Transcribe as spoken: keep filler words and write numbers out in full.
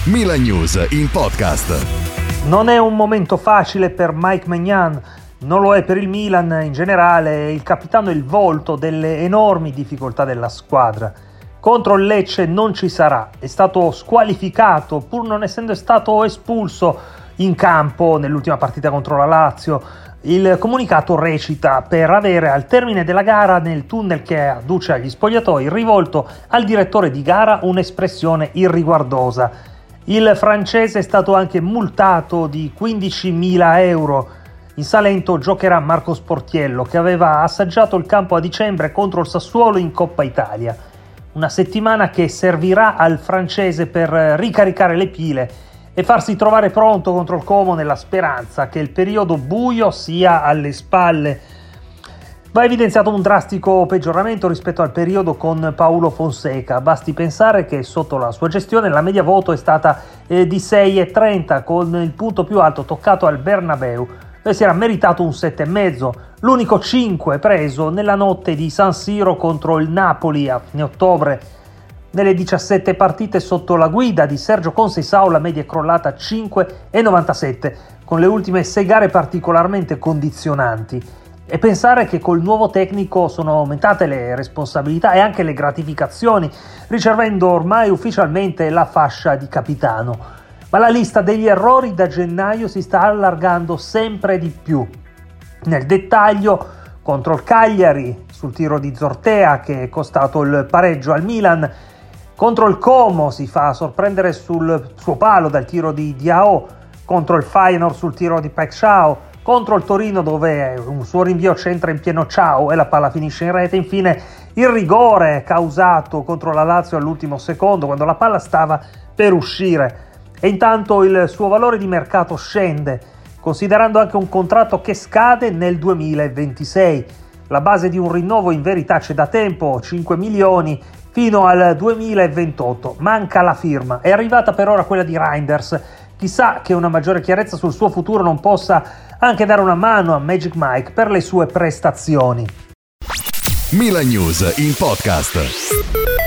Milan News in podcast. Non è un momento facile per Mike Maignan, non lo è per il Milan in generale. Il capitano è il volto delle enormi difficoltà della squadra. Contro il Lecce non ci sarà, è stato squalificato pur non essendo stato espulso in campo nell'ultima partita contro la Lazio. Il comunicato recita: per avere al termine della gara nel tunnel che adduce agli spogliatoi rivolto al direttore di gara un'espressione irriguardosa. Il francese è stato anche multato di quindicimila euro. In Salento giocherà Marco Sportiello, che aveva assaggiato il campo a dicembre contro il Sassuolo in Coppa Italia. Una settimana che servirà al francese per ricaricare le pile e farsi trovare pronto contro il Como nella speranza che il periodo buio sia alle spalle. Va evidenziato un drastico peggioramento rispetto al periodo con Paulo Fonseca. Basti pensare che sotto la sua gestione la media voto è stata eh, di sei virgola trenta, con il punto più alto toccato al Bernabeu, dove si era meritato un sette virgola cinque, l'unico cinque preso nella notte di San Siro contro il Napoli a fine ottobre. Nelle diciassette partite sotto la guida di Sergio Conceição la media è crollata a cinque virgola novantasette, con le ultime sei gare particolarmente condizionanti. E pensare che col nuovo tecnico sono aumentate le responsabilità e anche le gratificazioni, ricevendo ormai ufficialmente la fascia di capitano. Ma la lista degli errori da gennaio si sta allargando sempre di più. Nel dettaglio, contro il Cagliari, sul tiro di Zortea che è costato il pareggio al Milan, contro il Como si fa sorprendere sul suo palo dal tiro di Diao, contro il Feyenoord sul tiro di Paixão, contro il Torino dove un suo rinvio centra in pieno ciao e la palla finisce in rete. Infine il rigore causato contro la Lazio all'ultimo secondo quando la palla stava per uscire. E intanto il suo valore di mercato scende, considerando anche un contratto che scade nel duemilaventisei. La base di un rinnovo in verità c'è da tempo, cinque milioni fino al duemilaventotto. Manca la firma. È arrivata per ora quella di Reinders. Chissà che una maggiore chiarezza sul suo futuro non possa anche dare una mano a Magic Mike per le sue prestazioni. Milan News in podcast.